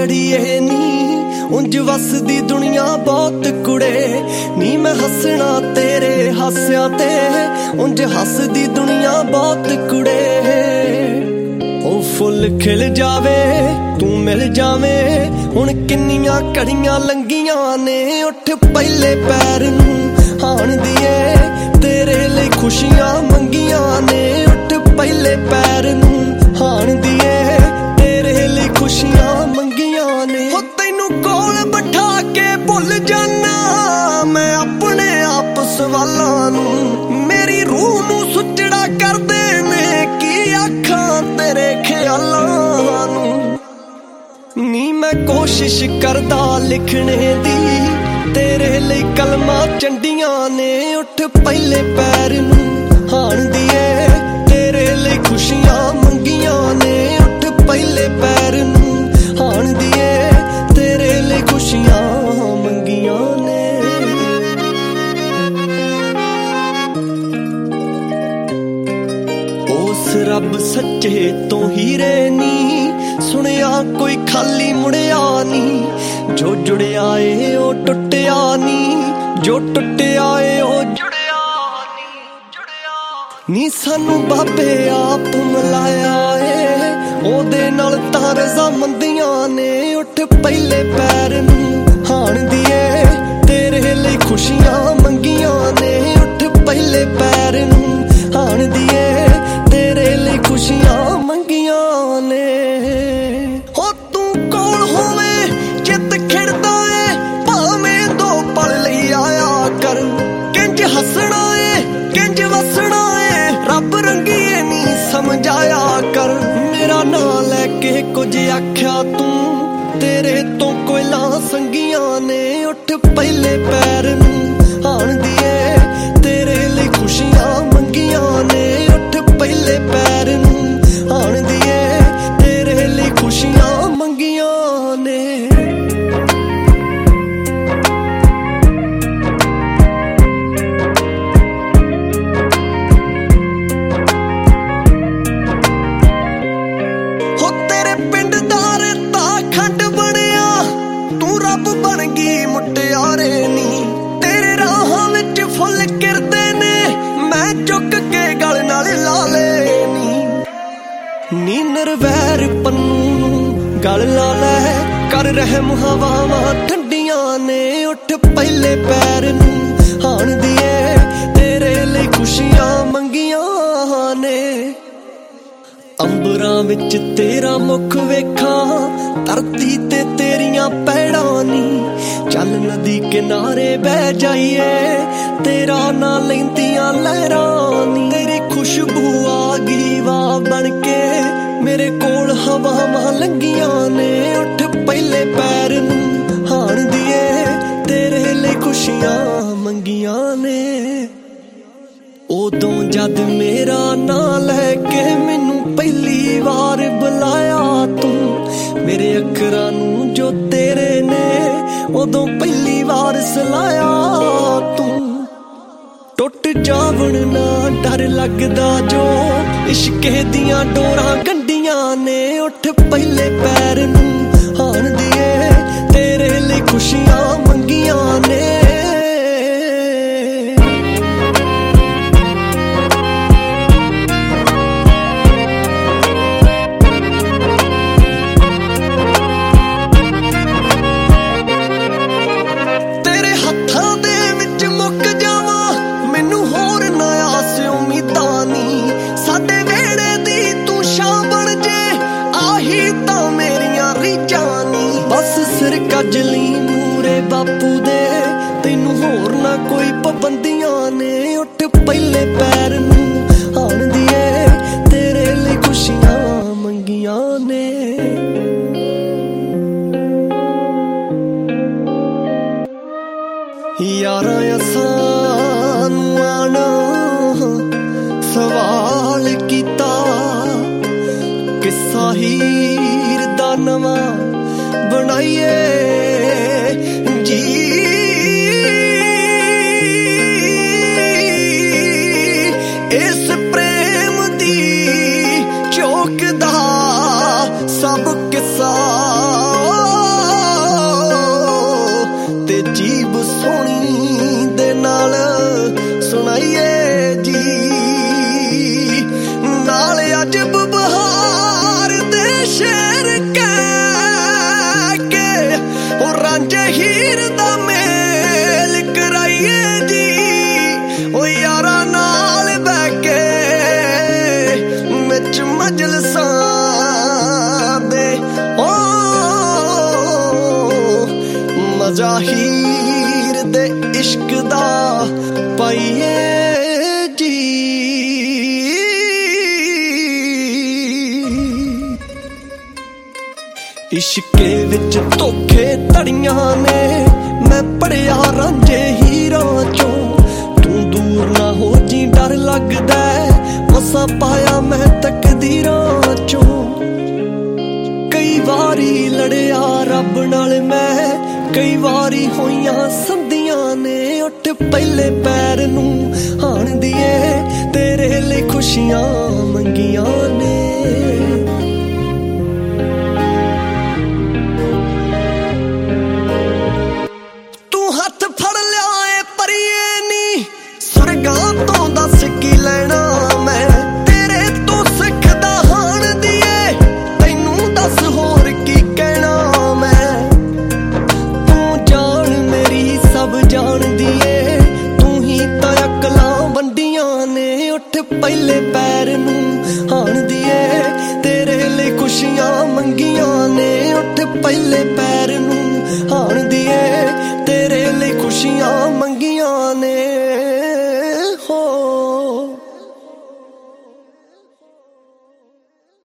माड़ीए नी उंज वसदी दुनिया बहुत कुड़े नी। मैं हसना तेरे हास्या ते उंज हसदी दुनिया बहुत कुड़े। ओ फुल खिल जावे तू मिल जावे हुण किन्नियां घड़ियां लंघियां ने। उठ पहले पैर नूं हाण दिए तेरे लिए खुशियां मंगियां ने। उठ पहले पैर नूं हाण दिए तेरे लिए खुशियां मंगियां ने। हो तैनू कोल बिठा के भुल जाना मैं अपने आप सवालां नूं। मेरी रूह नूं सुचड़ा करदे ने की आखां तेरे ख्यालां नूं। नी मैं कोशिश करदा लिखने दी तेरे लिए कलमा चंडियां ने। उठ पहले पैर नूं हाण दिए तेरे लिए खुशियां मंगियां ने। उठ पहले पैर नूं हाण दिए तेरे लिए खुशियां मंगियां ने। उस रब सच्चे तो हीरे नी सुनिया कोई खाली मुड़िया नी। जो जुड़िया ए ओ टुटिया नी जो टुटिया ए ओ जुड़िया नी। सानू बाबे आप मिलाया ए ओदे नाल तां रज़ामंदियां ने। उठ पहले पैर नूं हाण दिए तेरे लिए खुशियां मंगियां ने। उठ पहले पैर नूं हाण दिए तेरे लिए खुशियां मंगियां ने। हो तू कोल होवे चित खिड़दा ए भावें दो पल लई आया कर। किंज हसना ए किंज वसना ए रब रंगीए नी समझाया कर। मेरा नां लैके कुछ आख्या तू तेरे तो कोयला संगियां ने। उठ पहले पैर नूं हाण दिए तेरे लिए खुशियां मंगियां ने। उठ पहले पैर नूं हाण दिए तेरे लिए खुशियां मंगियां ने। हो तेरे पिंड दा रेता खंड बनिया तू रब बन गई मुटियारे नी। तेरे राहां विच फुल किरदे ने मैं चुक के गल नाल ला लेनी। नी नरवैर पन्नू गल ला लै कर रहम हवावां ठंडियां ने। उठ पहले पैर नूं हाण दिए तेरे लिए खुशियां मंगियां ने। अंबरां विच तेरा मुख वेखां धरती ते तेरियां पैड़ां नी। चल नदी किनारे बह जाइए तेरा ना लैंदियां लहरां नी। तेरी खुशबू आ गई वाह बनके मेरे कोल हवावां लंघियां ने। उठ पहले पैर नूं हाण दिए तेरे लिए खुशियां मंगियां ने। उदों जद मेरा नां लैके मैनू पहली वार बुलाया तू मेरे अखरां नूं जो तेरे ने उदों पहली वार सलाया तू। टुट जावण ना डर लगदा जो इश्के दियां डोरां गंढियां ने। उठ पहले पैर नूं हाण दिए तेरे लिए खुशियां मंगियां ने। तेरे हत्थां दे विच मुक जावां मैनू होर ना आस उम्मीदां नी। साडे वेड़े दी तू शां बन जे आही तां मेरियां रीझां नी। बस सिर कजली मूरे बापू दे तैनू होर ना कोई पाबंदियां ने। उठ पहले पैर नूं हाण दिए तेरे लिए खुशियां मंगियां ने। यारा असां आना सवाल कीता किस्सा हीर दा नवां बनाइए जी। इस प्रेम दी चौक दा सब किस्सा ਰਾਜਾ ਹੀਰ ਦੇ इश्क दा पाइए जी। इश्के विच धोखे धड़ियां ने मैं पढ़िया रांझे हीरां चों। तू दूर ना हो जी डर लगदा मसा पाया मैं तकदीरां चों। कई वारी लड़िया रब नाल मैं कई वारी होइयां संधियां ने। उठ पहले पैर नूं हाण दिए तेरे लिए खुशियां मंगियां ने। तू हथ फड़ लिया ए परिए नी स्वर्गां तो दस की लैना मैं। तेरे तो सिखदा हाण दिए तैनू दस होर की कहना मैं। सब जान दिए तू ही तो अकलां वंडियां ने। उठ पहले पैर नूं हाण दिए तेरे लिए खुशियां मंगियां ने। उठ पहले पैर नूं हाण दिए